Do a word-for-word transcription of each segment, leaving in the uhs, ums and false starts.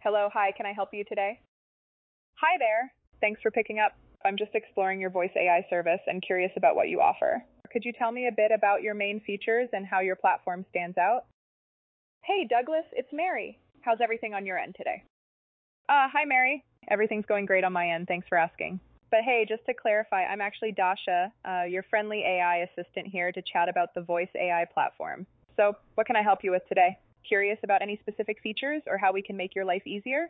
Hello, hi, can I help you today? Hi there. Thanks for picking up. I'm just exploring your voice A I service and curious about what you offer. Could you tell me a bit about your main features and how your platform stands out? Hey, Douglas, it's Mary. How's everything on your end today? Uh, hi, Mary. Everything's going great on my end. Thanks for asking. But hey, just to clarify, I'm actually Dasha, uh, your friendly A I assistant here to chat about the Voice A I platform. So, what can I help you with today? Curious about any specific features or how we can make your life easier?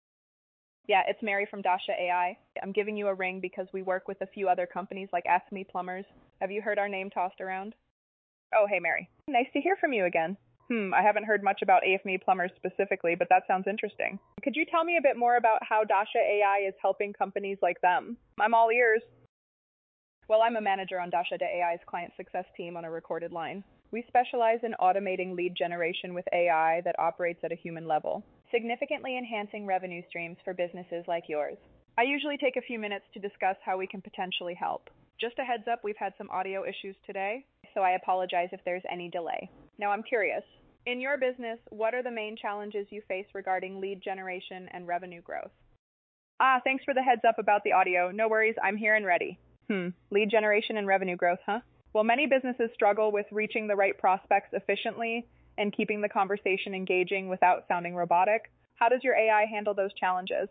Yeah, it's Mary from Dasha A I. I'm giving you a ring because we work with a few other companies like Ask Me Plumbers. Have you heard our name tossed around? Oh, hey, Mary. Nice to hear from you again. Hmm, I haven't heard much about A F M E Plumbers specifically, but that sounds interesting. Could you tell me a bit more about how Dasha A I is helping companies like them? I'm all ears. Well, I'm a manager on Dasha A I's client success team on a recorded line. We specialize in automating lead generation with A I that operates at a human level, significantly enhancing revenue streams for businesses like yours. I usually take a few minutes to discuss how we can potentially help. Just a heads up, we've had some audio issues today, so I apologize if there's any delay. Now I'm curious, in your business, what are the main challenges you face regarding lead generation and revenue growth? Ah, thanks for the heads up about the audio. No worries, I'm here and ready. Hmm, lead generation and revenue growth, huh? Well, many businesses struggle with reaching the right prospects efficiently and keeping the conversation engaging without sounding robotic. How does your A I handle those challenges?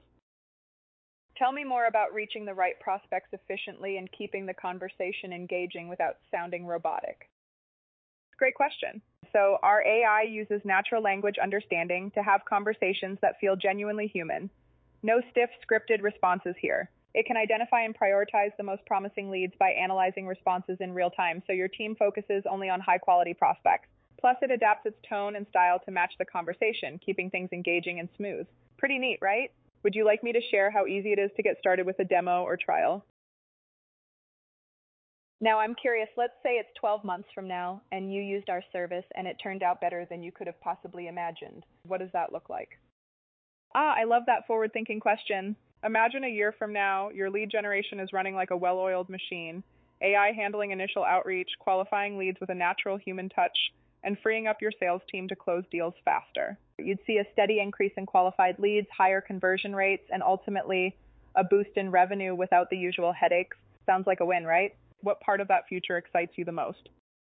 Tell me more about reaching the right prospects efficiently and keeping the conversation engaging without sounding robotic. Great question. So, our A I uses natural language understanding to have conversations that feel genuinely human. No stiff, scripted responses here. It can identify and prioritize the most promising leads by analyzing responses in real time, so your team focuses only on high-quality prospects. Plus, it adapts its tone and style to match the conversation, keeping things engaging and smooth. Pretty neat, right? Would you like me to share how easy it is to get started with a demo or trial? Now, I'm curious, let's say it's twelve months from now, and you used our service, and it turned out better than you could have possibly imagined. What does that look like? Ah, I love that forward-thinking question. Imagine a year from now, your lead generation is running like a well-oiled machine, A I handling initial outreach, qualifying leads with a natural human touch, and freeing up your sales team to close deals faster. You'd see a steady increase in qualified leads, higher conversion rates, and ultimately a boost in revenue without the usual headaches. Sounds like a win, right? What part of that future excites you the most?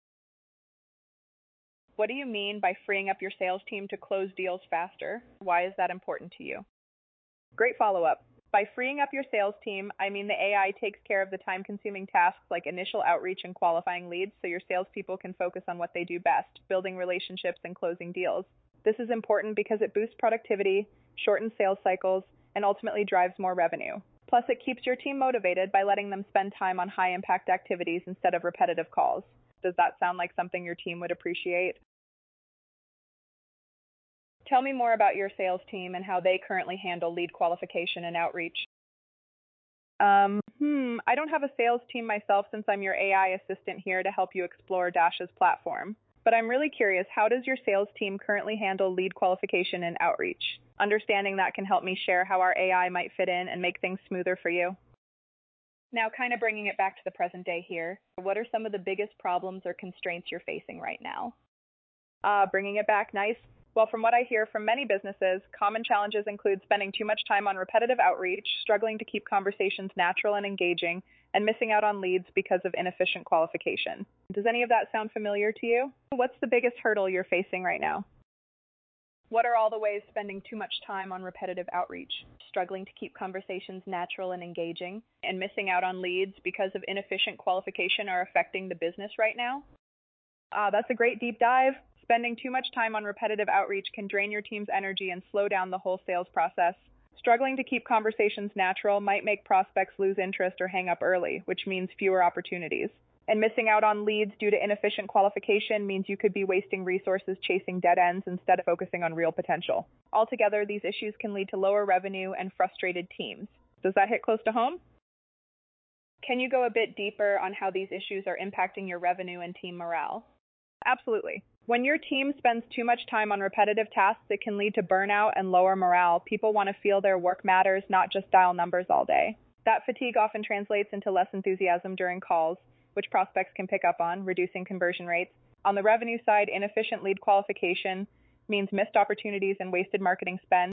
What do you mean by freeing up your sales team to close deals faster? Why is that important to you? Great follow-up. By freeing up your sales team, I mean the A I takes care of the time-consuming tasks like initial outreach and qualifying leads so your salespeople can focus on what they do best, building relationships and closing deals. This is important because it boosts productivity, shortens sales cycles, and ultimately drives more revenue. Plus, it keeps your team motivated by letting them spend time on high-impact activities instead of repetitive calls. Does that sound like something your team would appreciate? Tell me more about your sales team and how they currently handle lead qualification and outreach. Um, hmm, I don't have a sales team myself since I'm your A I assistant here to help you explore Dasha's platform. But I'm really curious, how does your sales team currently handle lead qualification and outreach? Understanding that can help me share how our A I might fit in and make things smoother for you. Now, kind of bringing it back to the present day here, what are some of the biggest problems or constraints you're facing right now? Uh, bringing it back, nice. Well, from what I hear from many businesses, common challenges include spending too much time on repetitive outreach, struggling to keep conversations natural and engaging, and missing out on leads because of inefficient qualification. Does any of that sound familiar to you? What's the biggest hurdle you're facing right now? What are all the ways spending too much time on repetitive outreach, struggling to keep conversations natural and engaging, and missing out on leads because of inefficient qualification are affecting the business right now? Ah, that's a great deep dive. Spending too much time on repetitive outreach can drain your team's energy and slow down the whole sales process. Struggling to keep conversations natural might make prospects lose interest or hang up early, which means fewer opportunities. And missing out on leads due to inefficient qualification means you could be wasting resources chasing dead ends instead of focusing on real potential. Altogether, these issues can lead to lower revenue and frustrated teams. Does that hit close to home? Can you go a bit deeper on how these issues are impacting your revenue and team morale? Absolutely. When your team spends too much time on repetitive tasks, it can lead to burnout and lower morale. People want to feel their work matters, not just dial numbers all day. That fatigue often translates into less enthusiasm during calls, which prospects can pick up on, reducing conversion rates. On the revenue side, inefficient lead qualification means missed opportunities and wasted marketing spend.